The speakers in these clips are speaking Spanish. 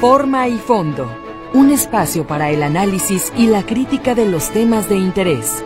Forma y fondo, un espacio para el análisis y la crítica de los temas de interés.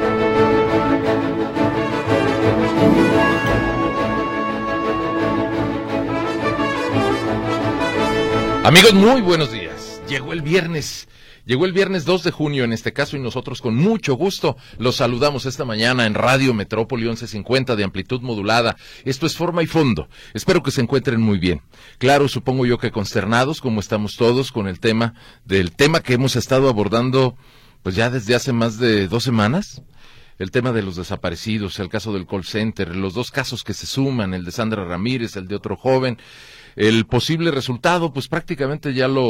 Amigos, muy buenos días. Llegó el viernes 2 de junio en este caso y nosotros con mucho gusto los saludamos esta mañana en Radio Metrópoli 1150 de amplitud modulada. Esto es Forma y Fondo. Espero que se encuentren muy bien. Claro, supongo yo que consternados como estamos todos con el tema que hemos estado abordando pues ya desde hace más de 2 semanas. El tema de los desaparecidos, el caso del call center, los dos casos que se suman, el de Sandra Ramírez, el de otro joven. El posible resultado, pues prácticamente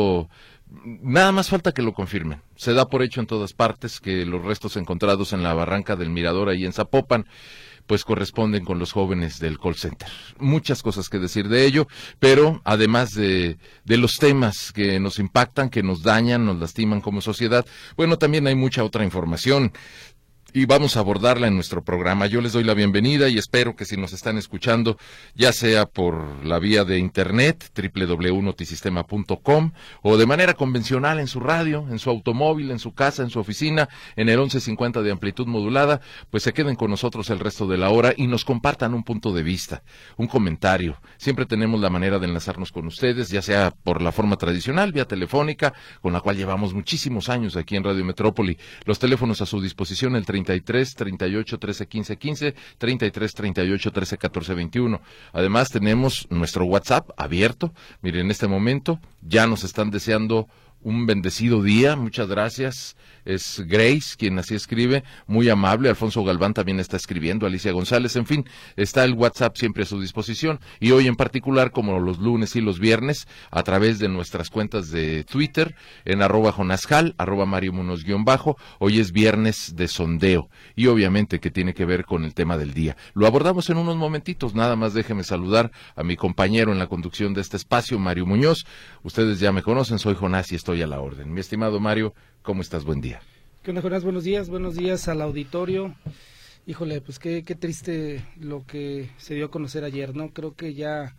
nada más falta que lo confirmen. Se da por hecho en todas partes que los restos encontrados en la barranca del Mirador ahí en Zapopan, pues corresponden con los jóvenes del call center. Muchas cosas que decir de ello, pero además de los temas que nos impactan, que nos dañan, nos lastiman como sociedad, bueno, también hay mucha otra información. Y vamos a abordarla en nuestro programa. Yo les doy la bienvenida y espero que si nos están escuchando, ya sea por la vía de internet, www.notisistema.com, o de manera convencional en su radio, en su automóvil, en su casa, en su oficina, en el 1150 de amplitud modulada, pues se queden con nosotros el resto de la hora y nos compartan un punto de vista, un comentario. Siempre tenemos la manera de enlazarnos con ustedes, ya sea por la forma tradicional, vía telefónica, con la cual llevamos muchísimos años aquí en Radio Metrópoli. Los teléfonos a su disposición, el 33 38 13 15 15, 33 38 13 14 21. Además tenemos nuestro WhatsApp abierto. Miren, en este momento ya nos están deseando un bendecido día, muchas gracias. Es Grace quien así escribe, muy amable. Alfonso Galván también está escribiendo, Alicia González, en fin, está el WhatsApp siempre a su disposición. Y hoy en particular, como los lunes y los viernes, a través de nuestras cuentas de Twitter, en @jonasjal, @Mario_Munoz_, hoy es viernes de sondeo. Y obviamente que tiene que ver con el tema del día. Lo abordamos en unos momentitos, nada más déjeme saludar a mi compañero en la conducción de este espacio, Mario Muñoz. Ustedes ya me conocen, soy Jonás y estoy a la orden. Mi estimado Mario, ¿cómo estás? Buen día. ¿Qué onda, Jonás? Buenos días al auditorio. Híjole, pues qué triste lo que se dio a conocer ayer, ¿no? Creo que ya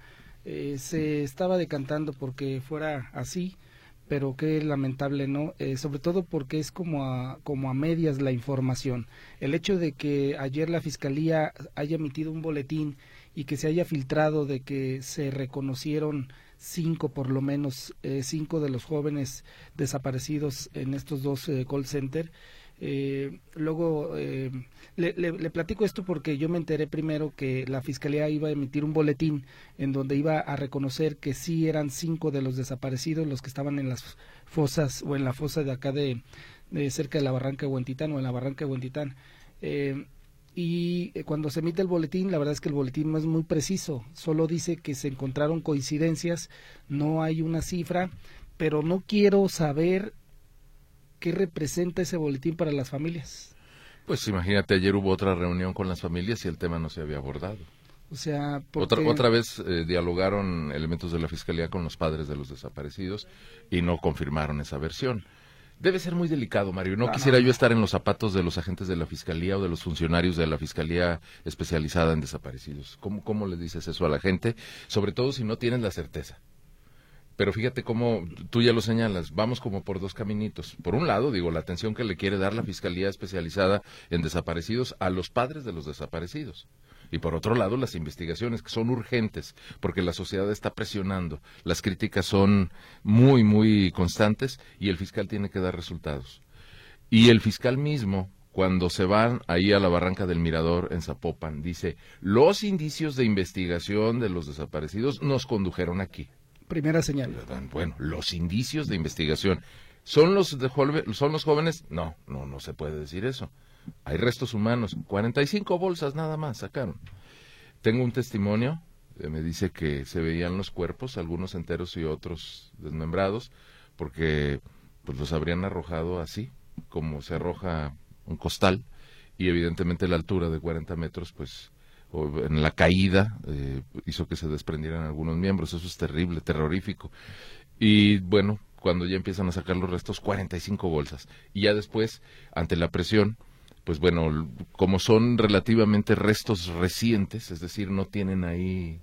se estaba decantando porque fuera así, pero qué lamentable, ¿no? Sobre todo porque es como a medias la información. El hecho de que ayer la Fiscalía haya emitido un boletín y que se haya filtrado de que se reconocieron 5 por lo menos, 5 de los jóvenes desaparecidos en estos dos call center. Luego le platico esto porque yo me enteré primero que la Fiscalía iba a emitir un boletín en donde iba a reconocer que sí eran 5 de los desaparecidos los que estaban en las fosas o en la fosa de acá de cerca de la barranca de Huentitán o en la barranca de Huentitán. Y cuando se emite el boletín, la verdad es que el boletín no es muy preciso, solo dice que se encontraron coincidencias, no hay una cifra, pero no quiero saber qué representa ese boletín para las familias. Pues imagínate, ayer hubo otra reunión con las familias y el tema no se había abordado. O sea, otra vez dialogaron elementos de la Fiscalía con los padres de los desaparecidos y no confirmaron esa versión. Debe ser muy delicado, Mario. No quisiera yo estar en los zapatos de los agentes de la Fiscalía o de los funcionarios de la Fiscalía especializada en desaparecidos. ¿Cómo le dices eso a la gente? Sobre todo si no tienes la certeza. Pero fíjate cómo, tú ya lo señalas, vamos como por dos caminitos. Por un lado, la atención que le quiere dar la Fiscalía especializada en desaparecidos a los padres de los desaparecidos. Y por otro lado, las investigaciones que son urgentes, porque la sociedad está presionando, las críticas son muy, muy constantes y el fiscal tiene que dar resultados. Y el fiscal mismo, cuando se van ahí a la barranca del Mirador en Zapopan, dice, los indicios de investigación de los desaparecidos nos condujeron aquí. Primera señal. Bueno, los indicios de investigación. ¿Son los jóvenes? No se puede decir eso. Hay restos humanos, 45 bolsas nada más sacaron. Tengo un testimonio, me dice que se veían los cuerpos, algunos enteros y otros desmembrados, porque pues los habrían arrojado así, como se arroja un costal, y evidentemente la altura de 40 metros, pues en la caída hizo que se desprendieran algunos miembros. Eso es terrible, terrorífico. Y bueno, cuando ya empiezan a sacar los restos, 45 bolsas. Y ya después, ante la presión, pues bueno, como son relativamente restos recientes, es decir, no tienen ahí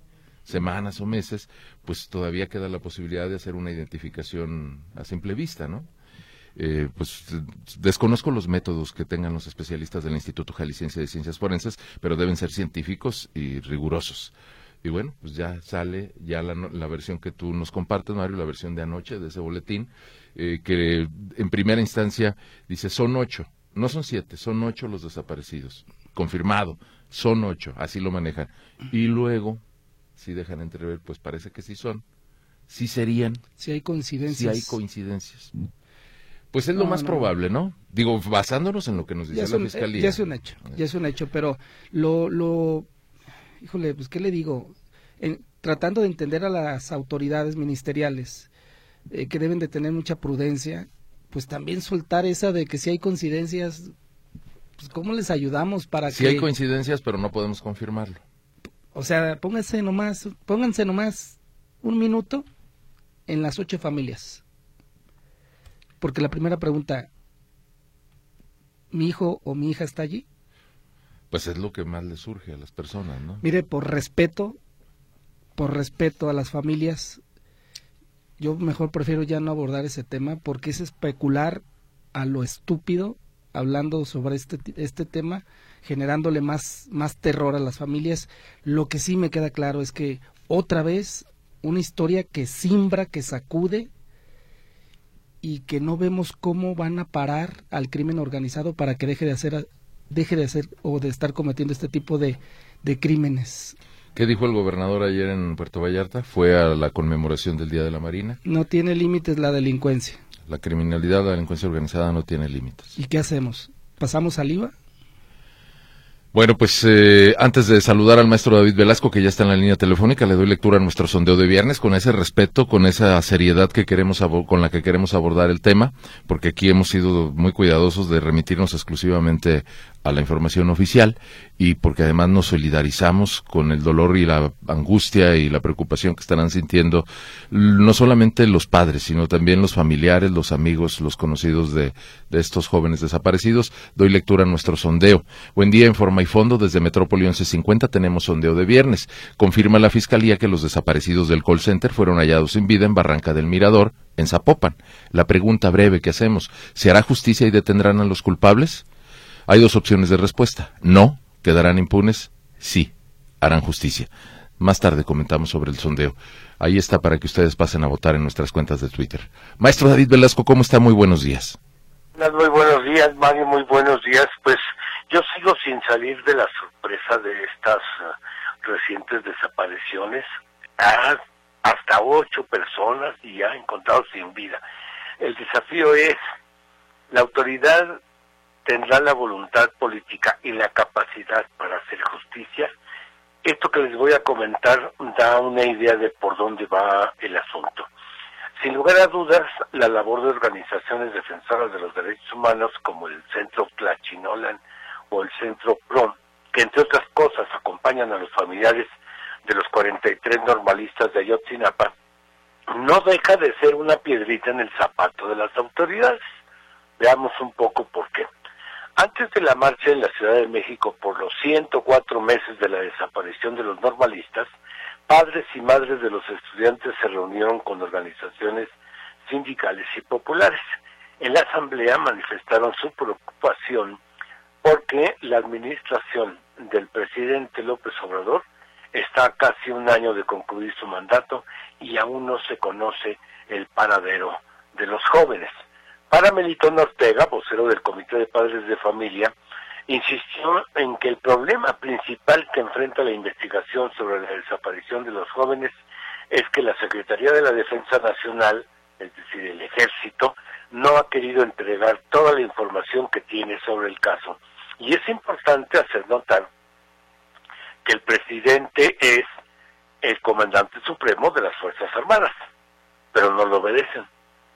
semanas o meses, pues todavía queda la posibilidad de hacer una identificación a simple vista, ¿no? Pues desconozco los métodos que tengan los especialistas del Instituto Jalisciense de Ciencias Forenses, pero deben ser científicos y rigurosos. Y bueno, pues ya sale la versión que tú nos compartes, Mario, la versión de anoche de ese boletín, que en primera instancia dice son 8, no son 7, son 8 los desaparecidos, confirmado, son 8, así lo manejan. Y luego, si dejan entrever, pues parece que sí son, sí serían. Si hay coincidencias. Si hay coincidencias. Pues es lo más probable, ¿no? Digo, basándonos en lo que nos dice la Fiscalía. Ya es un hecho, pero híjole, pues, ¿qué le digo? Tratando de entender a las autoridades ministeriales, que deben de tener mucha prudencia, pues también soltar esa de que si hay coincidencias, pues ¿cómo les ayudamos para que...? Sí hay coincidencias, pero no podemos confirmarlo. O sea, pónganse nomás un minuto en las 8 familias. Porque la primera pregunta, ¿mi hijo o mi hija está allí? Pues es lo que más le surge a las personas, ¿no? Mire, por respeto a las familias, yo mejor prefiero ya no abordar ese tema, porque es especular a lo estúpido, hablando sobre este tema, generándole más terror a las familias. Lo que sí me queda claro es que otra vez una historia que simbra, que sacude, y que no vemos cómo van a parar al crimen organizado para que deje de hacer o de estar cometiendo este tipo de crímenes. ¿Qué dijo el gobernador ayer en Puerto Vallarta? Fue a la conmemoración del Día de la Marina. No tiene límites la delincuencia. La criminalidad, la delincuencia organizada no tiene límites. ¿Y qué hacemos? ¿Pasamos saliva? Bueno, pues antes de saludar al maestro David Velasco, que ya está en la línea telefónica, le doy lectura a nuestro sondeo de viernes con ese respeto, con esa seriedad con la que queremos abordar el tema, porque aquí hemos sido muy cuidadosos de remitirnos exclusivamente a la información oficial y porque además nos solidarizamos con el dolor y la angustia y la preocupación que estarán sintiendo no solamente los padres, sino también los familiares, los amigos, los conocidos de estos jóvenes desaparecidos. Doy lectura a nuestro sondeo. Buen día, en Forma y Fondo, desde Metrópoli 1150 tenemos sondeo de viernes. Confirma la Fiscalía que los desaparecidos del call center fueron hallados sin vida en Barranca del Mirador, en Zapopan. La pregunta breve que hacemos, ¿se hará justicia y detendrán a los culpables? Hay dos opciones de respuesta. No, quedarán impunes. Sí, harán justicia. Más tarde comentamos sobre el sondeo. Ahí está para que ustedes pasen a votar en nuestras cuentas de Twitter. Maestro David Velasco, ¿cómo está? Muy buenos días. Muy buenos días, Mario, muy buenos días. Pues yo sigo sin salir de la sorpresa de estas recientes desapariciones. Hasta 8 personas y ya encontrados sin vida. El desafío es, la autoridad tendrá la voluntad política y la capacidad para hacer justicia. Esto que les voy a comentar da una idea de por dónde va el asunto. Sin lugar a dudas, la labor de organizaciones defensoras de los derechos humanos como el Centro Tlachinolan o el Centro PROM, que entre otras cosas acompañan a los familiares de los 43 normalistas de Ayotzinapa, no deja de ser una piedrita en el zapato de las autoridades. Veamos un poco por qué. Antes de la marcha en la Ciudad de México por los 104 meses de la desaparición de los normalistas, padres y madres de los estudiantes se reunieron con organizaciones sindicales y populares. En la asamblea manifestaron su preocupación porque la administración del presidente López Obrador está a casi un año de concluir su mandato y aún no se conoce el paradero de los jóvenes. Para Melitón Ortega, vocero del Comité de Padres de Familia, insistió en que el problema principal que enfrenta la investigación sobre la desaparición de los jóvenes es que la Secretaría de la Defensa Nacional, es decir, el Ejército, no ha querido entregar toda la información que tiene sobre el caso. Y es importante hacer notar que el presidente es el comandante supremo de las Fuerzas Armadas, pero no lo obedecen.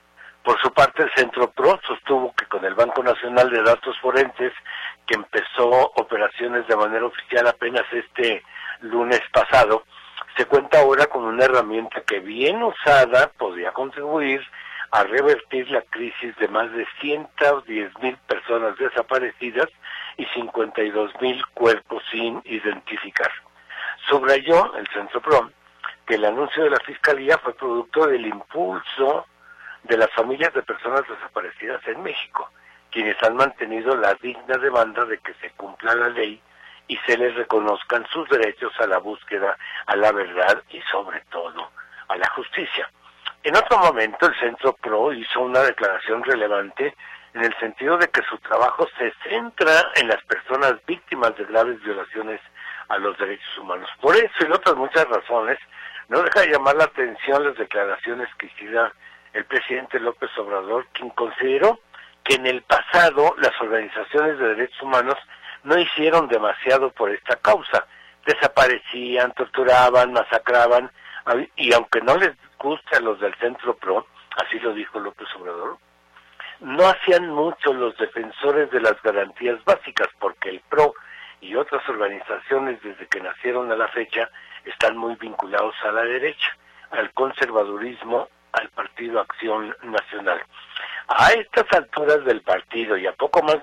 Por su parte, el Centro PRO sostuvo que con el Banco Nacional de Datos Forenses, que empezó operaciones de manera oficial apenas este lunes pasado, se cuenta ahora con una herramienta que bien usada podría contribuir a revertir la crisis de más de 110,000 personas desaparecidas y 52,000 cuerpos sin identificar. Subrayó el Centro PRO que el anuncio de la Fiscalía fue producto del impulso de las familias de personas desaparecidas en México, quienes han mantenido la digna demanda de que se cumpla la ley y se les reconozcan sus derechos a la búsqueda, a la verdad y sobre todo a la justicia. En otro momento, el Centro PRO hizo una declaración relevante en el sentido de que su trabajo se centra en las personas víctimas de graves violaciones a los derechos humanos. Por eso y otras muchas razones, no deja de llamar la atención las declaraciones que hiciera el presidente López Obrador, quien consideró que en el pasado las organizaciones de derechos humanos no hicieron demasiado por esta causa. Desaparecían, torturaban, masacraban, y aunque no les guste a los del Centro PRO, así lo dijo López Obrador, no hacían mucho los defensores de las garantías básicas, porque el PRO y otras organizaciones desde que nacieron a la fecha están muy vinculados a la derecha, al conservadurismo, al Partido Acción Nacional. A estas alturas del partido y a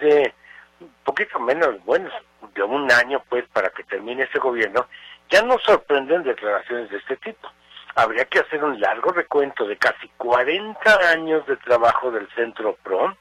poquito menos, bueno, de un año pues para que termine ese gobierno, ya nos sorprenden declaraciones de este tipo. Habría que hacer un largo recuento de casi 40 años de trabajo del Centro PRO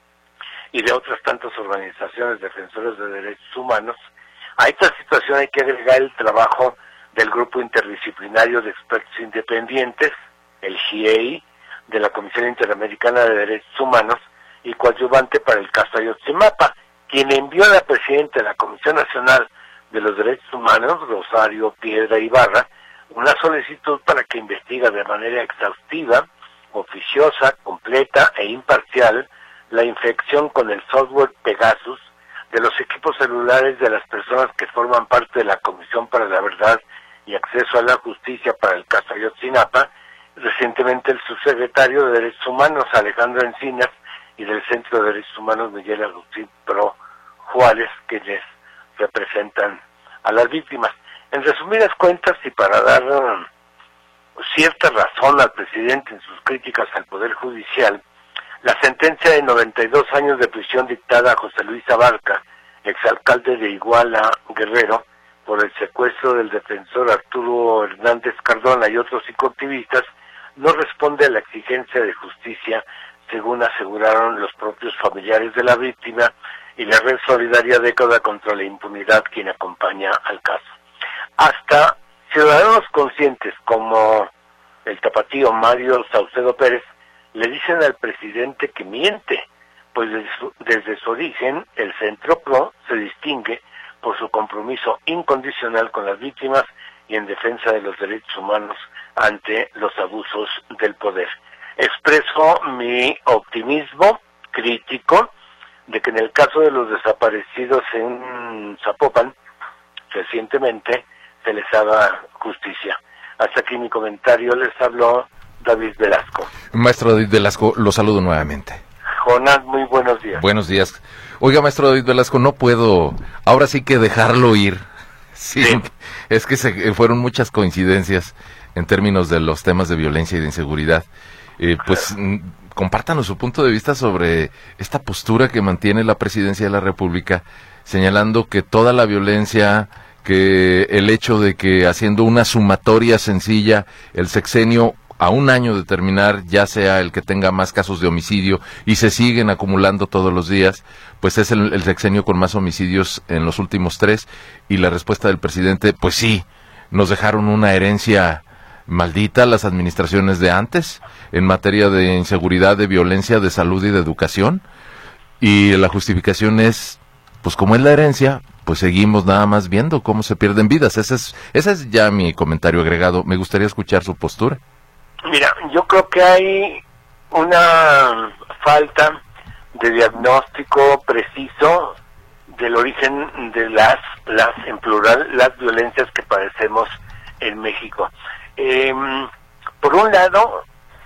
y de otras tantas organizaciones defensoras de derechos humanos. A esta situación hay que agregar el trabajo del Grupo Interdisciplinario de Expertos Independientes, el GIEI, de la Comisión Interamericana de Derechos Humanos y coadyuvante para el caso Ayotzinapa, quien envió a la presidenta de la Comisión Nacional de los Derechos Humanos, Rosario Piedra Ibarra, una solicitud para que investigue de manera exhaustiva, oficiosa, completa e imparcial la infección con el software Pegasus de los equipos celulares de las personas que forman parte de la Comisión para la Verdad y Acceso a la Justicia para el caso Ayotzinapa. Recientemente el subsecretario de Derechos Humanos, Alejandro Encinas, y del Centro de Derechos Humanos, Miguel Agustín Pro Juárez, quienes representan a las víctimas. En resumidas cuentas, y para dar cierta razón al presidente en sus críticas al Poder Judicial, la sentencia de 92 años de prisión dictada a José Luis Abarca, exalcalde de Iguala, Guerrero, por el secuestro del defensor Arturo Hernández Cardona y otros psicoactivistas, no responde a la exigencia de justicia, según aseguraron los propios familiares de la víctima y la Red Solidaria Década contra la Impunidad, quien acompaña al caso. Hasta ciudadanos conscientes como el tapatío Mario Saucedo Pérez le dicen al presidente que miente, pues desde su origen el Centro PRO se distingue por su compromiso incondicional con las víctimas y en defensa de los derechos humanos ante los abusos del poder. Expreso mi optimismo crítico de que en el caso de los desaparecidos en Zapopan, recientemente, se les haga justicia. Hasta aquí mi comentario. Les habló David Velasco. Maestro David Velasco, lo saludo nuevamente. Jonás, muy buenos días. Buenos días. Oiga, maestro David Velasco, no puedo ahora sí que dejarlo ir. Sí. Es que fueron muchas coincidencias en términos de los temas de violencia y de inseguridad. Pues compártanos su punto de vista sobre esta postura que mantiene la Presidencia de la República, señalando que toda la violencia, que el hecho de que haciendo una sumatoria sencilla, el sexenio a un año de terminar ya sea el que tenga más casos de homicidio y se siguen acumulando todos los días, pues es el sexenio con más homicidios en los últimos 3, y la respuesta del presidente, pues sí, nos dejaron una herencia maldita las administraciones de antes en materia de inseguridad, de violencia, de salud y de educación, y la justificación es, pues como es la herencia, pues seguimos nada más viendo cómo se pierden vidas. Ese es ya mi comentario agregado. Me gustaría escuchar su postura. Mira, yo creo que hay una falta de diagnóstico preciso del origen de las en plural, las violencias que padecemos en México. Por un lado,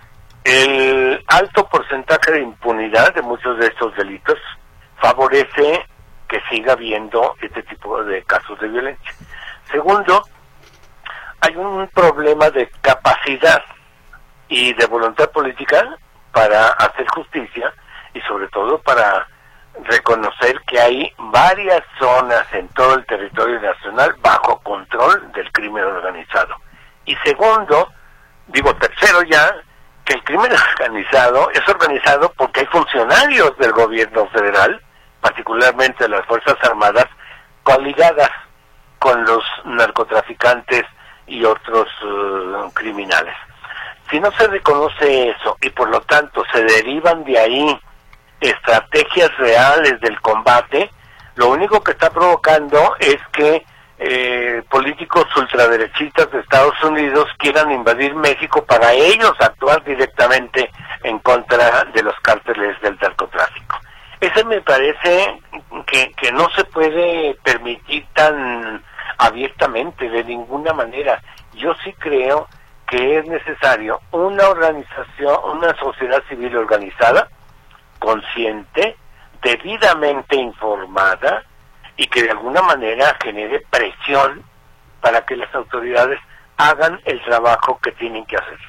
el alto porcentaje de impunidad de muchos de estos delitos favorece que siga habiendo este tipo de casos de violencia. Segundo, hay un problema de capacidad y de voluntad política para hacer justicia y sobre todo para reconocer que hay varias zonas en todo el territorio nacional bajo control del crimen organizado. Y segundo, tercero ya, que el crimen organizado es organizado porque hay funcionarios del gobierno federal, particularmente de las Fuerzas Armadas, coligadas con los narcotraficantes y otros criminales. Si no se reconoce eso y por lo tanto se derivan de ahí estrategias reales del combate, lo único que está provocando es que políticos ultraderechistas de Estados Unidos quieran invadir México para ellos actuar directamente en contra de los cárteles del narcotráfico. Ese me parece que no se puede permitir tan abiertamente, de ninguna manera. Yo sí creo que es necesario una organización, una sociedad civil organizada, consciente, debidamente informada, y que de alguna manera genere presión para que las autoridades hagan el trabajo que tienen que hacer.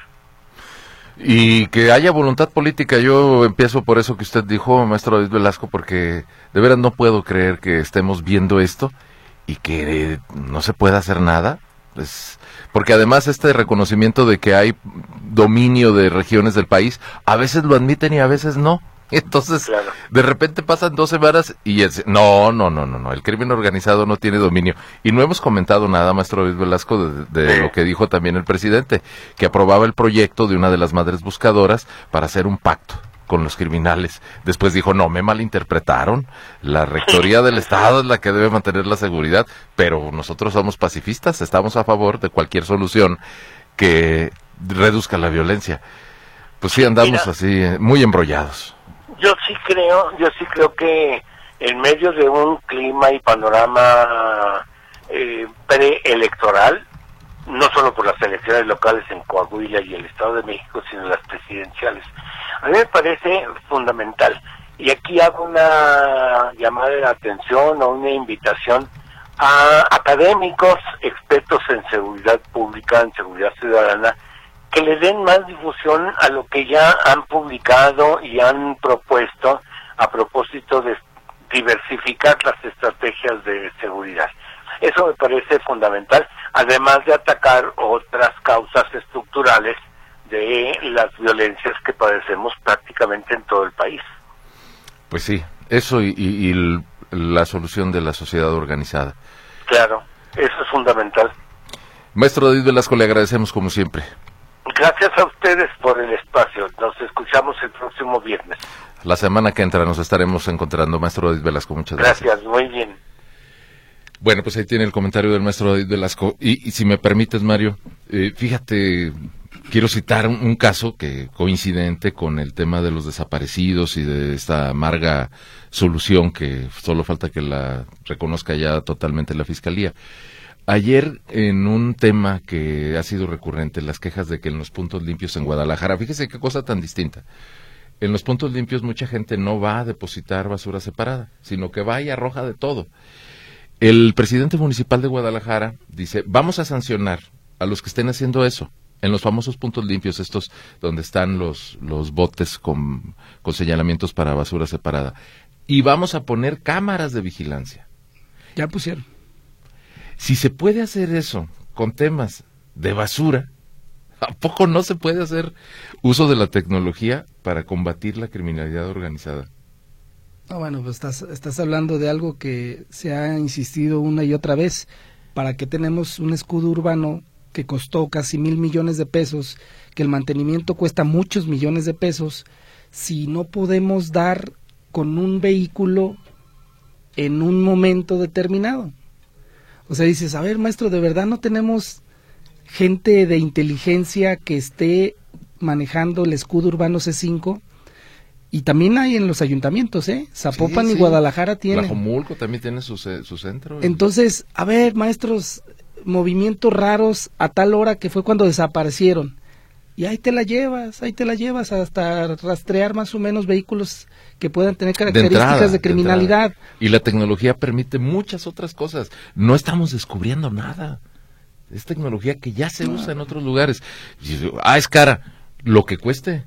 Y que haya voluntad política. Yo empiezo por eso que usted dijo, maestro David Velasco, porque de veras no puedo creer que estemos viendo esto y que no se pueda hacer nada. Pues, porque además este reconocimiento de que hay dominio de regiones del país, a veces lo admiten y a veces no. Entonces, claro, de repente pasan 2 semanas y no, el crimen organizado no tiene dominio. Y no hemos comentado nada, maestro David Velasco, de lo que dijo también el presidente, que aprobaba el proyecto de una de las madres buscadoras para hacer un pacto con los criminales. Después dijo, no, me malinterpretaron, la rectoría del Estado es la que debe mantener la seguridad, pero nosotros somos pacifistas, estamos a favor de cualquier solución que reduzca la violencia. Pues sí, andamos así, muy embrollados. Yo sí creo que en medio de un clima y panorama preelectoral, no solo por las elecciones locales en Coahuila y el Estado de México, sino las presidenciales, a mí me parece fundamental. Y aquí hago una llamada de atención o una invitación a académicos, expertos en seguridad pública, en seguridad ciudadana, que le den más difusión a lo que ya han publicado y han propuesto a propósito de diversificar las estrategias de seguridad. Eso me parece fundamental, además de atacar otras causas estructurales de las violencias que padecemos prácticamente en todo el país. Pues sí, eso y la solución de la sociedad organizada. Claro, eso es fundamental. Maestro David Velasco, le agradecemos como siempre. Gracias a ustedes por el espacio. Nos escuchamos el próximo viernes. La semana que entra nos estaremos encontrando. Maestro David Velasco, muchas gracias. Gracias, muy bien. Bueno, pues ahí tiene el comentario del maestro David Velasco. Y si me permites, Mario, fíjate, quiero citar un caso que coincidente con el tema de los desaparecidos y de esta amarga solución que solo falta que la reconozca ya totalmente la Fiscalía. Ayer, en un tema que ha sido recurrente, las quejas de que en los puntos limpios en Guadalajara, fíjese qué cosa tan distinta, en los puntos limpios mucha gente no va a depositar basura separada, sino que va y arroja de todo. El presidente municipal de Guadalajara dice, vamos a sancionar a los que estén haciendo eso, en los famosos puntos limpios, estos donde están los botes con señalamientos para basura separada, y vamos a poner cámaras de vigilancia. Ya pusieron. Si se puede hacer eso con temas de basura, ¿a poco no se puede hacer uso de la tecnología para combatir la criminalidad organizada? No, bueno, pues estás hablando de algo que se ha insistido una y otra vez. ¿Para qué tenemos un escudo urbano que costó casi 1,000 millones de pesos, que el mantenimiento cuesta muchos millones de pesos, si no podemos dar con un vehículo en un momento determinado? O sea, dices, a ver, maestro, ¿de verdad no tenemos gente de inteligencia que esté manejando el escudo urbano C5? Y también hay en los ayuntamientos, Zapopan y Guadalajara tienen. Tlajomulco también tiene su centro. Entonces, a ver, maestros, movimientos raros a tal hora que fue cuando desaparecieron. Y ahí te la llevas hasta rastrear más o menos vehículos que puedan tener características de criminalidad. Y la tecnología permite muchas otras cosas. No estamos descubriendo nada. Es tecnología que ya se usa en otros lugares. Es cara. Lo que cueste.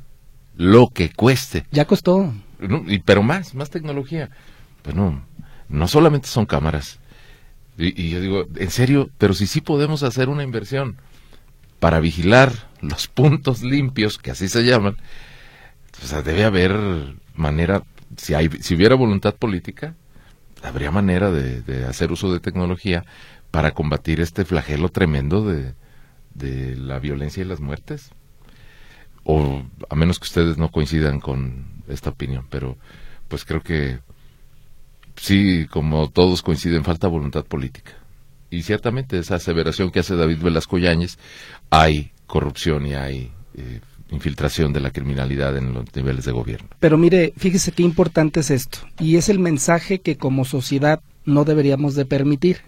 Ya costó. Pero más tecnología. Pues no solamente son cámaras. Y yo digo, en serio, pero si sí podemos hacer una inversión. para vigilar los puntos limpios, que así se llaman. O sea, debe haber manera, si hubiera voluntad política, habría manera de hacer uso de tecnología para combatir este flagelo tremendo de la violencia y las muertes. O a menos que ustedes no coincidan con esta opinión, pero pues creo que sí, como todos coinciden, falta voluntad política. Y ciertamente esa aseveración que hace David Velasco Yáñez, hay corrupción y hay infiltración de la criminalidad en los niveles de gobierno. Pero mire, fíjese qué importante es esto, y es el mensaje que como sociedad no deberíamos de permitir.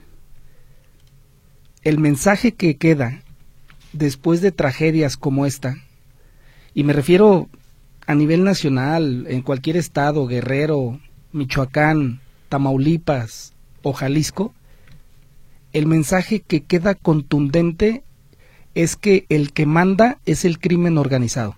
El mensaje que queda después de tragedias como esta, y me refiero a nivel nacional, en cualquier estado, Guerrero, Michoacán, Tamaulipas o Jalisco, el mensaje que queda contundente es que el que manda es el crimen organizado.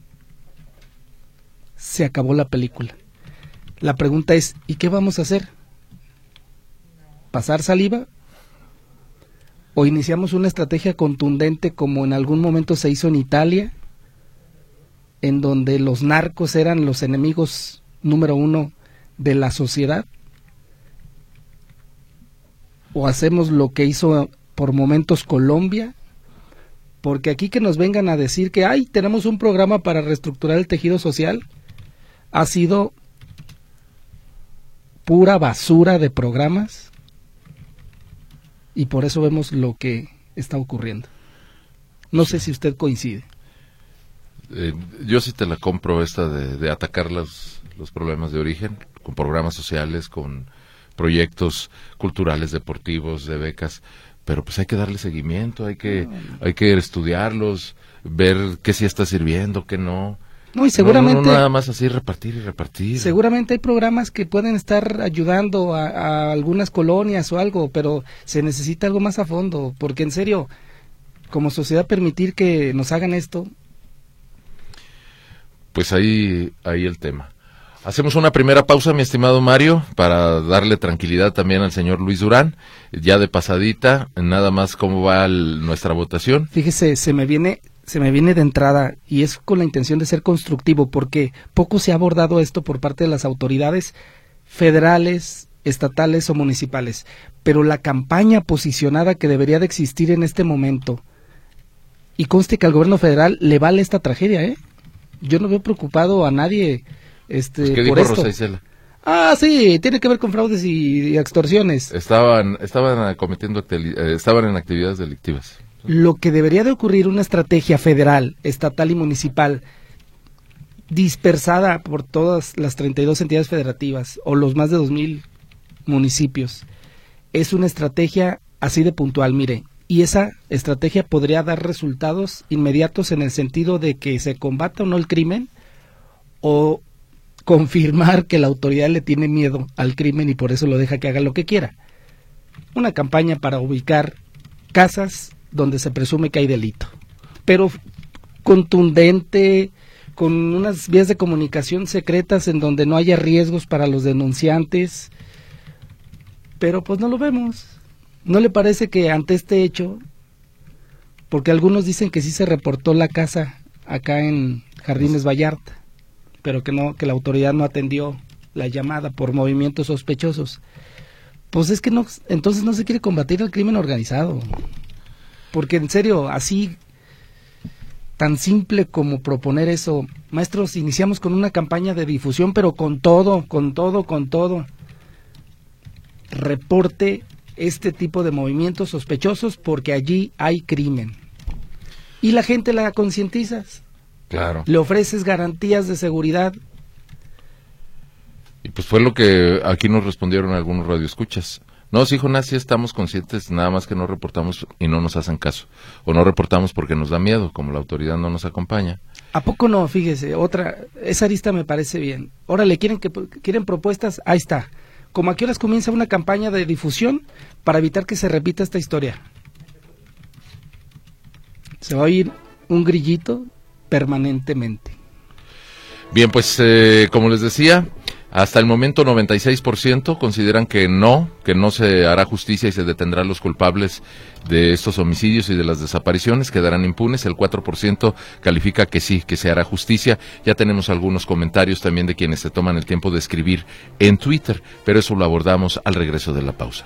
Se acabó la película. La pregunta es, ¿y qué vamos a hacer? ¿Pasar saliva? ¿O iniciamos una estrategia contundente como en algún momento se hizo en Italia, en donde los narcos eran los enemigos número uno de la sociedad? ¿O hacemos lo que hizo por momentos Colombia? Porque aquí que nos vengan a decir que ay, tenemos un programa para reestructurar el tejido social, ha sido pura basura de programas, y por eso vemos lo que está ocurriendo. No sé si usted coincide. Yo sí te la compro esta de atacar los problemas de origen, con programas sociales, con proyectos culturales, deportivos, de becas, pero pues hay que darle seguimiento, hay que estudiarlos, ver qué sí está sirviendo, qué no. No, y seguramente no nada más así repartir y repartir. Seguramente hay programas que pueden estar ayudando a algunas colonias o algo, pero se necesita algo más a fondo, porque en serio, como sociedad permitir que nos hagan esto. Pues ahí el tema. Hacemos una primera pausa, mi estimado Mario, para darle tranquilidad también al señor Luis Durán, ya de pasadita, nada más cómo va nuestra votación. Fíjese, se me viene de entrada, y es con la intención de ser constructivo, porque poco se ha abordado esto por parte de las autoridades federales, estatales o municipales, pero la campaña posicionada que debería de existir en este momento, y conste que al gobierno federal le vale esta tragedia, yo no veo preocupado a nadie pues, ¿qué por dijo esto. Rosa Isela? Ah, sí, tiene que ver con fraudes y extorsiones. Estaban cometiendo, estaban en actividades delictivas. Lo que debería de ocurrir, una estrategia federal, estatal y municipal, dispersada por todas las 32 entidades federativas o los más de 2,000 municipios, es una estrategia así de puntual, mire, y esa estrategia podría dar resultados inmediatos en el sentido de que se combata o no el crimen, o confirmar que la autoridad le tiene miedo al crimen y por eso lo deja que haga lo que quiera. Una campaña para ubicar casas donde se presume que hay delito, pero contundente, con unas vías de comunicación secretas en donde no haya riesgos para los denunciantes, pero pues no lo vemos. ¿No le parece que ante este hecho, porque algunos dicen que sí se reportó la casa acá en Jardines Vallarta, pero que la autoridad no atendió la llamada por movimientos sospechosos? Pues es que no, entonces no se quiere combatir el crimen organizado. Porque en serio, así tan simple como proponer eso, maestros, iniciamos con una campaña de difusión, pero con todo. Reporte este tipo de movimientos sospechosos porque allí hay crimen. Y la gente la concientizas. Claro. Le ofreces garantías de seguridad. Y pues fue lo que aquí nos respondieron algunos radioescuchas. No, sí, Jonás, sí estamos conscientes, nada más que no reportamos y no nos hacen caso. O no reportamos porque nos da miedo, como la autoridad no nos acompaña. ¿A poco no? Fíjese, esa arista me parece bien. Órale, ¿quieren propuestas? Ahí está. ¿Cómo a qué horas comienza una campaña de difusión para evitar que se repita esta historia? Se va a oír un grillito permanentemente. Bien, pues como les decía, Hasta el momento 96% consideran que no se hará justicia y se detendrán los culpables de estos homicidios y de las desapariciones, quedarán impunes. El 4% califica que sí, que se hará justicia. Ya tenemos algunos comentarios también de quienes se toman el tiempo de escribir en Twitter, pero eso lo abordamos al regreso de la pausa.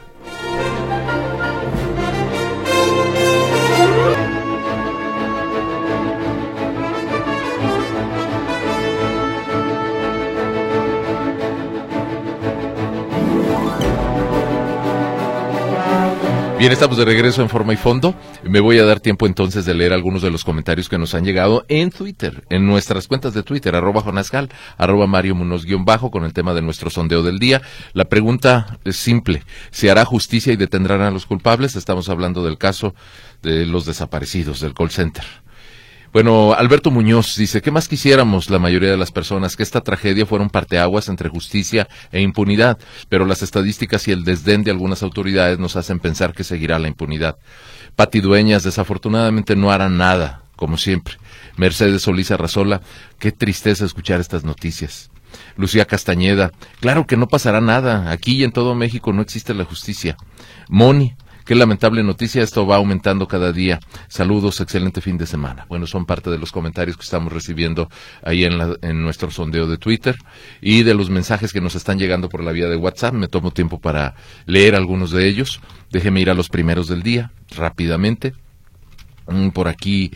Bien, estamos de regreso en Forma y Fondo. Me voy a dar tiempo entonces de leer algunos de los comentarios que nos han llegado en Twitter, en nuestras cuentas de Twitter, @JonasGal, @Mario Munoz _ con el tema de nuestro sondeo del día. La pregunta es simple: ¿se hará justicia y detendrán a los culpables? Estamos hablando del caso de los desaparecidos del call center. Bueno, Alberto Muñoz dice: ¿qué más quisiéramos la mayoría de las personas? Que esta tragedia fuera un parteaguas entre justicia e impunidad, pero las estadísticas y el desdén de algunas autoridades nos hacen pensar que seguirá la impunidad. Pati Dueñas: desafortunadamente no harán nada, como siempre. Mercedes Solís Arrazola: qué tristeza escuchar estas noticias. Lucía Castañeda: claro que no pasará nada, aquí y en todo México no existe la justicia. Moni: qué lamentable noticia, esto va aumentando cada día. Saludos, excelente fin de semana. Bueno, son parte de los comentarios que estamos recibiendo ahí en nuestro sondeo de Twitter y de los mensajes que nos están llegando por la vía de WhatsApp. Me tomo tiempo para leer algunos de ellos. Déjeme ir a los primeros del día, rápidamente. Por aquí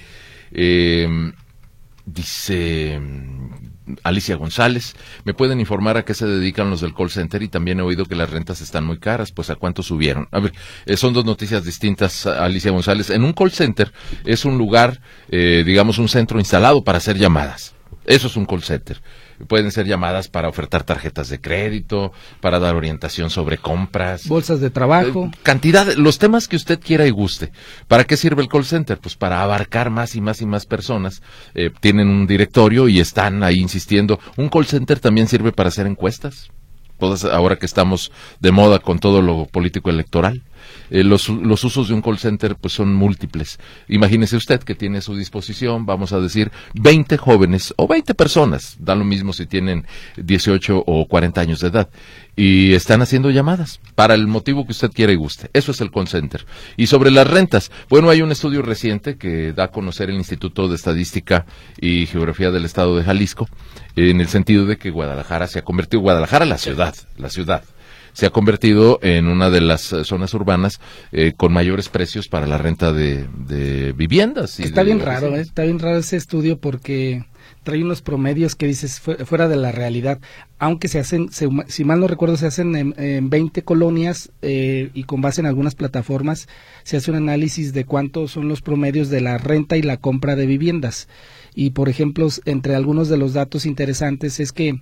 dice Alicia González: ¿me pueden informar a qué se dedican los del call center? Y también he oído que las rentas están muy caras, pues ¿a cuánto subieron? A ver, son dos noticias distintas, Alicia González. En un call center es un lugar, digamos un centro instalado para hacer llamadas. Eso es un call center. Pueden ser llamadas para ofertar tarjetas de crédito, para dar orientación sobre compras, bolsas de trabajo, cantidad, los temas que usted quiera y guste. ¿Para qué sirve el call center? Pues para abarcar más y más y más personas. Tienen un directorio y están ahí insistiendo. Un call center también sirve para hacer encuestas. Todas, ahora que estamos de moda con todo lo político electoral. Los usos de un call center pues son múltiples. Imagínese usted que tiene a su disposición, vamos a decir, 20 jóvenes o 20 personas, da lo mismo si tienen 18 o 40 años de edad, y están haciendo llamadas para el motivo que usted quiera y guste. Eso es el call center. Y sobre las rentas, bueno, hay un estudio reciente que da a conocer el Instituto de Estadística y Geografía del Estado de Jalisco, en el sentido de que Guadalajara se ha convertido, la ciudad, se ha convertido en una de las zonas urbanas con mayores precios para la renta de viviendas. Está bien raro, está bien raro ese estudio porque trae unos promedios que dices fuera de la realidad, aunque se hacen, si mal no recuerdo, se hacen en 20 colonias y con base en algunas plataformas se hace un análisis de cuántos son los promedios de la renta y la compra de viviendas. Y por ejemplo, entre algunos de los datos interesantes es que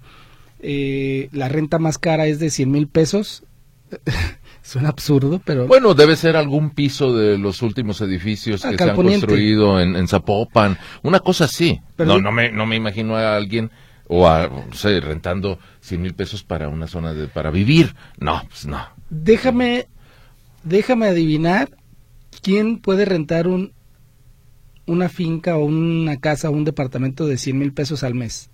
la renta más cara es de 100,000 pesos. Suena absurdo, pero... Bueno, debe ser algún piso de los últimos edificios que se han construido en Zapopan, una cosa así. Pero no me imagino a alguien no sé, rentando 100,000 pesos para una zona para vivir. No, pues no. Déjame adivinar quién puede rentar una finca o una casa o un departamento de 100,000 pesos al mes.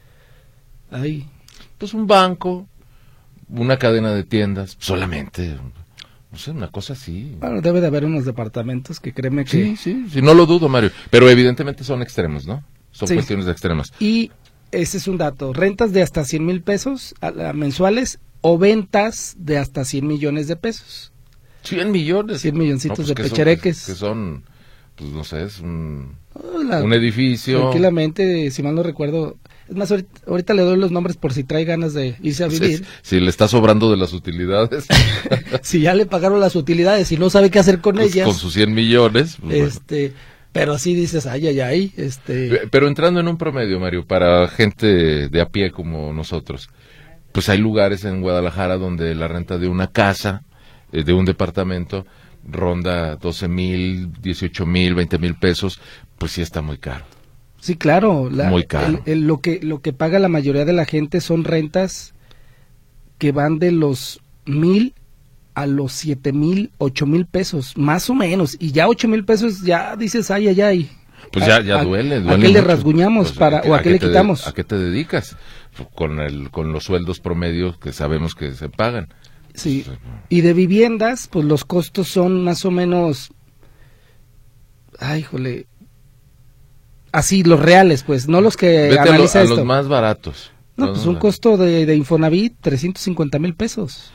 Ay. Pues un banco, una cadena de tiendas, solamente, no sé, una cosa así. Bueno, debe de haber unos departamentos que créeme que... Sí, no lo dudo, Mario, pero evidentemente son extremos, ¿no? Son cuestiones extremas. Y ese es un dato, rentas de hasta 100,000 pesos mensuales o ventas de hasta 100 millones de pesos. 100 millones. 100 milloncitos de pechereques. Que son, pues no sé, es un edificio. Tranquilamente, si mal no recuerdo... Es más, ahorita le doy los nombres por si trae ganas de irse a vivir. Si le está sobrando de las utilidades. Si ya le pagaron las utilidades y no sabe qué hacer con ellas. Con sus 100 millones. Pues pero sí dices, ay. Pero entrando en un promedio, Mario, para gente de a pie como nosotros, pues hay lugares en Guadalajara donde la renta de una casa, de un departamento, ronda 12,000, 18,000, 20,000 pesos, pues sí está muy caro. Sí, claro. Muy caro. Lo que paga la mayoría de la gente son rentas que van de los 1,000 a los 7,000, 8,000 pesos, más o menos. Y ya 8,000 pesos ya dices, ay. Pues ya duele ¿A qué le mucho. rasguñamos Pues, o a qué le quitamos? ¿A qué te dedicas? Con los sueldos promedios que sabemos que se pagan. Sí, Pues, y de viviendas, pues los costos son más o menos, así los reales, pues, no los que vete analiza a esto. los más baratos. No, pues un costo de Infonavit, 350,000 pesos.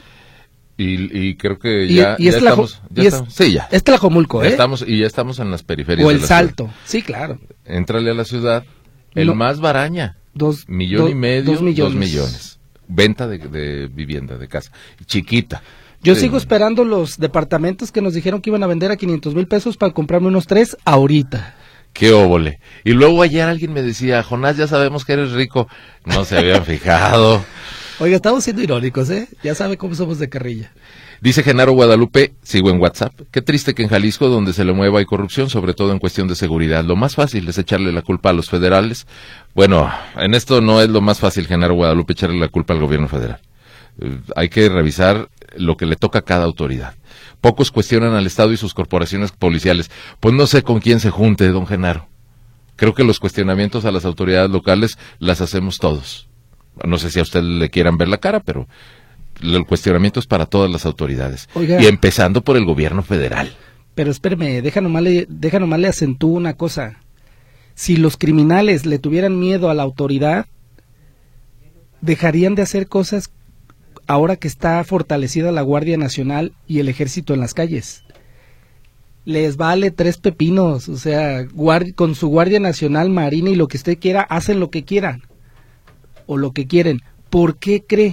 Y creo que Y ya es estamos. Sí, ya. Es Tlajomulco, Ya estamos en las periferias. O de El la Salto, ciudad. sí, claro. Éntrale a la ciudad, el No. más baraña. 2 1,5 millones. 2 millones. 2 millones. Venta de vivienda, de casa. Chiquita. Yo Sí. sigo esperando los departamentos que nos dijeron que iban a vender a 500,000 pesos para comprarme unos 3 ahorita. Qué óvole. Y luego ayer alguien me decía, Jonás, ya sabemos que eres rico. No se habían fijado. Oiga, estamos siendo irónicos, ¿eh? Ya sabe cómo somos de carrilla. Dice Genaro Guadalupe, sigo en WhatsApp, qué triste que en Jalisco, donde se le mueva, hay corrupción, sobre todo en cuestión de seguridad. Lo más fácil es echarle la culpa a los federales. Bueno, en esto no es lo más fácil, Genaro Guadalupe, echarle la culpa al gobierno federal. Hay que revisar lo que le toca a cada autoridad. Pocos cuestionan al Estado y sus corporaciones policiales. Pues no sé con quién se junte, don Genaro. Creo que los cuestionamientos a las autoridades locales las hacemos todos. No sé si a usted le quieran ver la cara, pero el cuestionamiento es para todas las autoridades. Oiga. Y empezando por el gobierno federal. Pero espéreme, deja nomás le acentúo una cosa. Si los criminales le tuvieran miedo a la autoridad, dejarían de hacer cosas ahora que está fortalecida la Guardia Nacional y el Ejército en las calles. Les vale 3 pepinos, o sea, con su Guardia Nacional, Marina y lo que usted quiera, hacen lo que quieran o lo que quieren. ¿Por qué cree?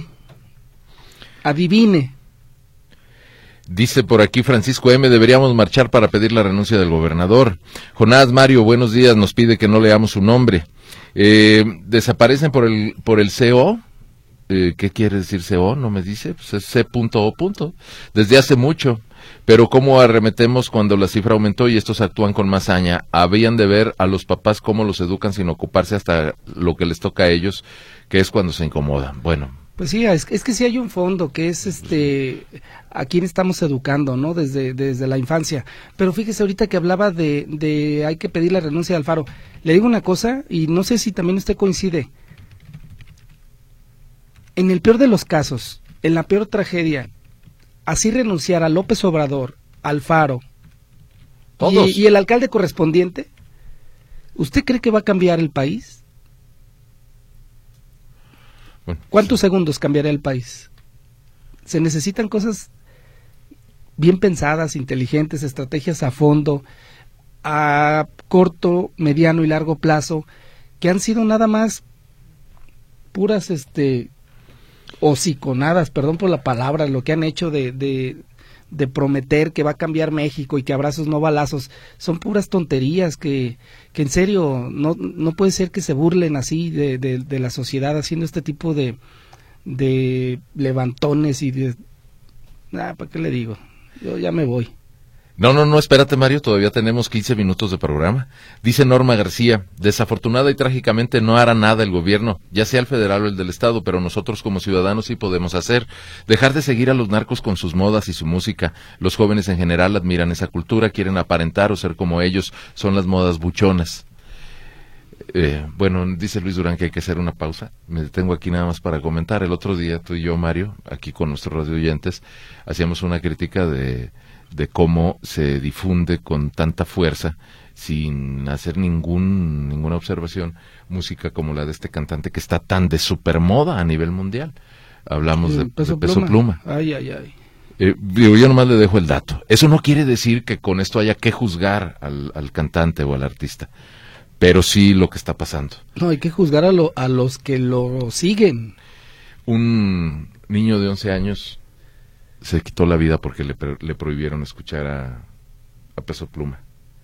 Adivine. Dice por aquí Francisco M, deberíamos marchar para pedir la renuncia del gobernador. Jonás Mario, buenos días, nos pide que no leamos su nombre. Desaparecen por el CO. ¿Qué quiere decir CO? No me dice, pues es C.O. Desde hace mucho, pero ¿cómo arremetemos cuando la cifra aumentó y estos actúan con más saña? Habían de ver a los papás cómo los educan sin ocuparse hasta lo que les toca a ellos, que es cuando se incomodan. Bueno. Pues sí, es que sí hay un fondo que es a quién estamos educando, ¿no? Desde la infancia. Pero fíjese ahorita que hablaba de hay que pedir la renuncia de Alfaro. Le digo una cosa y no sé si también usted coincide. En el peor de los casos, en la peor tragedia, así renunciar a López Obrador, Alfaro Todos. y el alcalde correspondiente, ¿usted cree que va a cambiar el país? Bueno, ¿Cuántos segundos cambiará el país? Se necesitan cosas bien pensadas, inteligentes, estrategias a fondo, a corto, mediano y largo plazo, que han sido nada más puras hociconadas, perdón por la palabra, lo que han hecho de prometer que va a cambiar México y que abrazos no balazos, son puras tonterías que en serio no puede ser que se burlen así de la sociedad haciendo este tipo de levantones y ¿para qué le digo? Yo ya me voy. No, espérate Mario, todavía tenemos 15 minutos de programa. Dice Norma García, desafortunada y trágicamente no hará nada el gobierno, ya sea el federal o el del estado, pero nosotros como ciudadanos sí podemos hacer. Dejar de seguir a los narcos con sus modas y su música. Los jóvenes en general admiran esa cultura, quieren aparentar o ser como ellos, son las modas buchonas. Bueno, dice Luis Durán que hay que hacer una pausa. Me detengo aquí nada más para comentar. El otro día tú y yo, Mario, aquí con nuestros radioyentes, hacíamos una crítica de cómo se difunde con tanta fuerza, sin hacer ninguna observación, música como la de este cantante que está tan de supermoda a nivel mundial. Hablamos de Peso Pluma. Ay. Yo nomás le dejo el dato. Eso no quiere decir que con esto haya que juzgar al cantante o al artista, pero sí lo que está pasando. No, hay que juzgar a los que lo siguen. Un niño de 11 años se quitó la vida porque le prohibieron escuchar a Peso Pluma.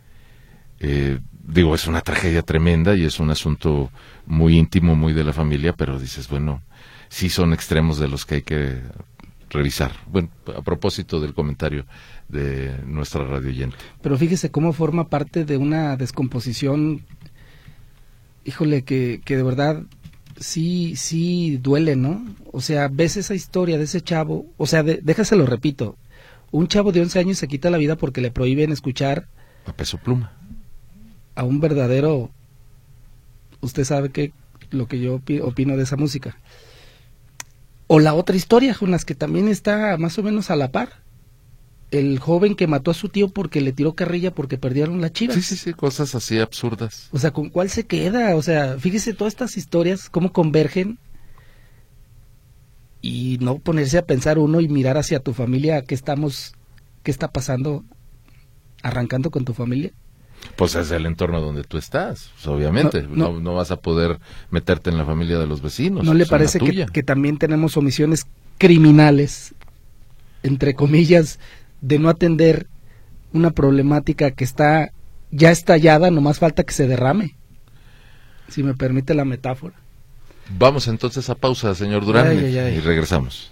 Es una tragedia tremenda y es un asunto muy íntimo, muy de la familia, pero dices, bueno, sí son extremos de los que hay que revisar. Bueno, a propósito del comentario de nuestra radioyente. Pero fíjese cómo forma parte de una descomposición, híjole, que de verdad sí duele, ¿no? O sea, ves esa historia de ese chavo, o sea, déjaselo repito, un chavo de 11 años se quita la vida porque le prohíben escuchar a Peso Pluma. a un verdadero, usted sabe que lo que yo opino de esa música. O la otra historia, Jonas, que también está más o menos a la par. El joven que mató a su tío porque le tiró carrilla porque perdieron la Chivas. Sí, cosas así absurdas. O sea, ¿con cuál se queda? O sea, fíjese todas estas historias, cómo convergen, y no ponerse a pensar uno y mirar hacia tu familia, qué está pasando, arrancando con tu familia. Pues es el entorno donde tú estás, pues obviamente. No vas a poder meterte en la familia de los vecinos. ¿No le parece que también tenemos omisiones criminales, entre comillas, de no atender una problemática que está ya estallada, nomás falta que se derrame? Si me permite la metáfora. Vamos entonces a pausa, señor Durán, y regresamos.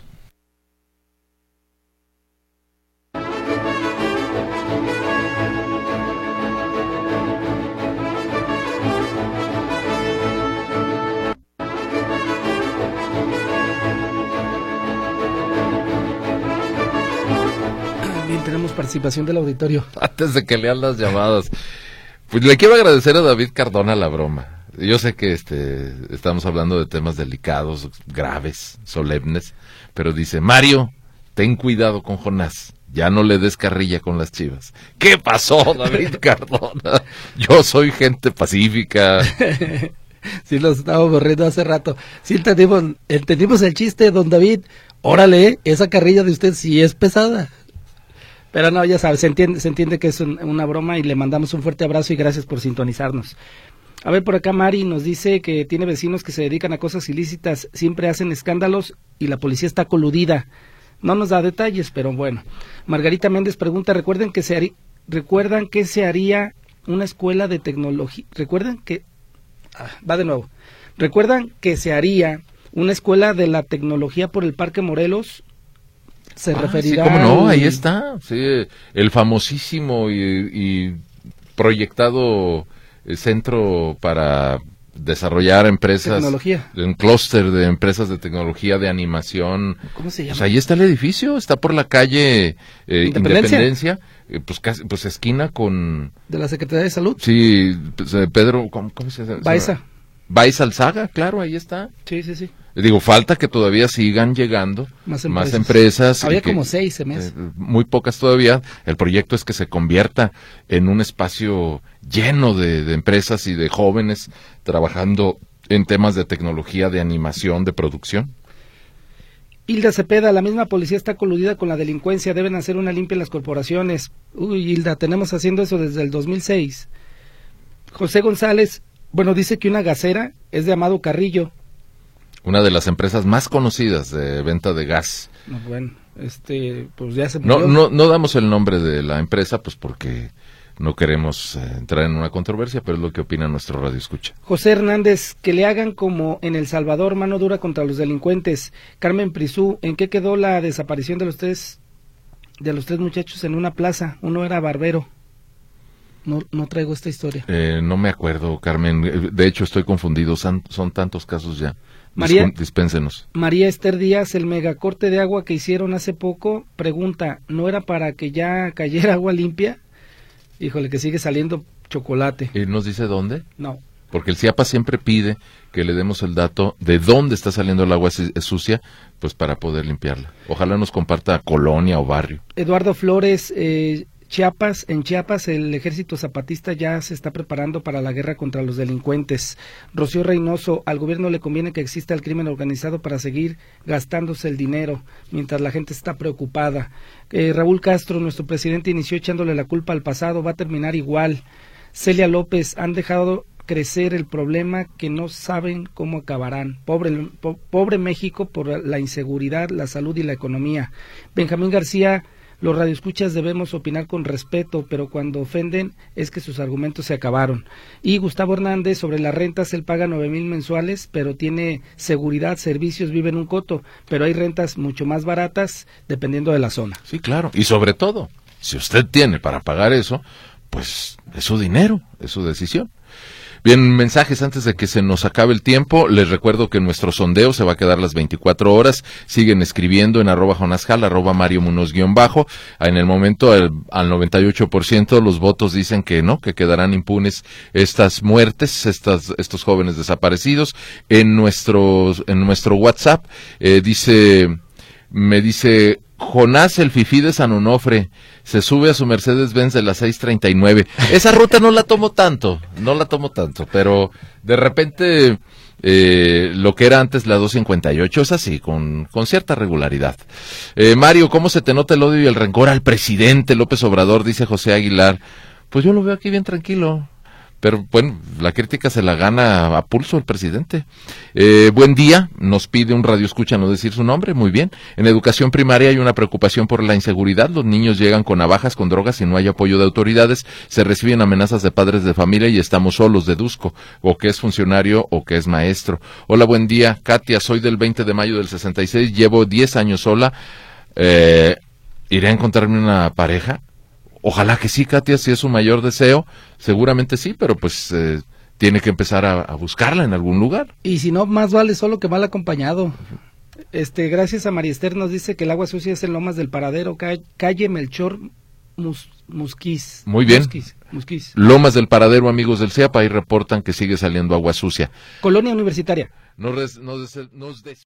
Tenemos participación del auditorio. Antes de que lean las llamadas, pues le quiero agradecer a David Cardona la broma. Yo sé que estamos hablando de temas delicados, graves, solemnes, pero dice: Mario, ten cuidado con Jonás, ya no le des carrilla con las Chivas. ¿Qué pasó, David Cardona? Yo soy gente pacífica. Sí, los estábamos riendo hace rato. Sí, entendimos el chiste, don David. Órale, esa carrilla de usted sí es pesada. Pero no, ya sabes, se entiende que es una broma, y le mandamos un fuerte abrazo y gracias por sintonizarnos. A ver, por acá Mari nos dice que tiene vecinos que se dedican a cosas ilícitas, siempre hacen escándalos y la policía está coludida. No nos da detalles, pero bueno. Margarita Méndez pregunta: ¿recuerdan que se haría una escuela de tecnología? ¿Recuerdan que se haría una escuela de la tecnología por el Parque Morelos? Se referirá. Sí, cómo no, ahí está, sí, el famosísimo y proyectado centro para desarrollar empresas, tecnología, un clúster de empresas de tecnología, de animación. ¿Cómo se llama? Pues ahí está el edificio, está por la calle Independencia, pues esquina con... ¿De la Secretaría de Salud? Sí, Pedro, ¿cómo se llama? Baiza Alzaga, claro, ahí está. Sí. Digo, falta que todavía sigan llegando más empresas. Había como 6 se me hace. Muy pocas todavía. El proyecto es que se convierta en un espacio lleno de empresas y de jóvenes trabajando en temas de tecnología, de animación, de producción. Hilda Cepeda: la misma policía está coludida con la delincuencia, deben hacer una limpia en las corporaciones. Uy, Hilda, tenemos haciendo eso desde el 2006. José González, dice que una gasera es de Amado Carrillo. Una de las empresas más conocidas de venta de gas. Bueno, pues ya se murió. No damos el nombre de la empresa, pues porque no queremos entrar en una controversia, pero es lo que opina nuestro radioescucha. José Hernández: que le hagan como en El Salvador, mano dura contra los delincuentes. Carmen Prisú: ¿en qué quedó la desaparición de los tres muchachos en una plaza? Uno era barbero. No traigo esta historia. No me acuerdo, Carmen. De hecho, estoy confundido. Son tantos casos ya. Dispénsenos. María Esther Díaz: el megacorte de agua que hicieron hace poco, pregunta, ¿no era para que ya cayera agua limpia? Híjole, que sigue saliendo chocolate. ¿Y nos dice dónde? No. Porque el CIAPA siempre pide que le demos el dato de dónde está saliendo el agua sucia, pues para poder limpiarla. Ojalá nos comparta colonia o barrio. Eduardo Flores: en Chiapas el ejército zapatista ya se está preparando para la guerra contra los delincuentes. Rocío Reynoso: al gobierno le conviene que exista el crimen organizado para seguir gastándose el dinero, mientras la gente está preocupada. Raúl Castro: nuestro presidente inició echándole la culpa al pasado, va a terminar igual. Celia López: han dejado crecer el problema que no saben cómo acabarán. Pobre México por la inseguridad, la salud y la economía. Benjamín García: los radioescuchas debemos opinar con respeto, pero cuando ofenden es que sus argumentos se acabaron. Y Gustavo Hernández: sobre las rentas, él paga 9,000 mensuales, pero tiene seguridad, servicios, vive en un coto, pero hay rentas mucho más baratas dependiendo de la zona. Sí, claro, y sobre todo, si usted tiene para pagar eso, pues es su dinero, es su decisión. Bien, mensajes antes de que se nos acabe el tiempo. Les recuerdo que nuestro sondeo se va a quedar las 24 horas. Siguen escribiendo en @JonasJal, @Mario Munoz _. En el momento, al 98% los votos dicen que no, que quedarán impunes estas muertes, estos jóvenes desaparecidos. En nuestro WhatsApp, me dice Jonás, el fifí de San Onofre, se sube a su Mercedes-Benz de la 639. Esa ruta no la tomo tanto, pero de repente lo que era antes la 258 es así, con cierta regularidad. Mario, ¿cómo se te nota el odio y el rencor al presidente López Obrador? Dice José Aguilar. Pues yo lo veo aquí bien tranquilo. Pero bueno, la crítica se la gana a pulso el presidente. Buen día, nos pide un radioescucha no decir su nombre, muy bien. En educación primaria hay una preocupación por la inseguridad, los niños llegan con navajas, con drogas y no hay apoyo de autoridades, se reciben amenazas de padres de familia y estamos solos, deduzco, o que es funcionario o que es maestro. Hola, buen día, Katia, soy del 20 de mayo del 66, llevo 10 años sola, ¿iré a encontrarme una pareja? Ojalá que sí, Katia, si es su mayor deseo, seguramente sí, pero pues tiene que empezar a buscarla en algún lugar. Y si no, más vale solo que mal acompañado. Gracias a María Esther nos dice que el agua sucia es en Lomas del Paradero, calle Melchor Musquiz. Muy bien. Musquiz. Lomas del Paradero, amigos del CEAP, ahí reportan que sigue saliendo agua sucia. Colonia Universitaria. Nos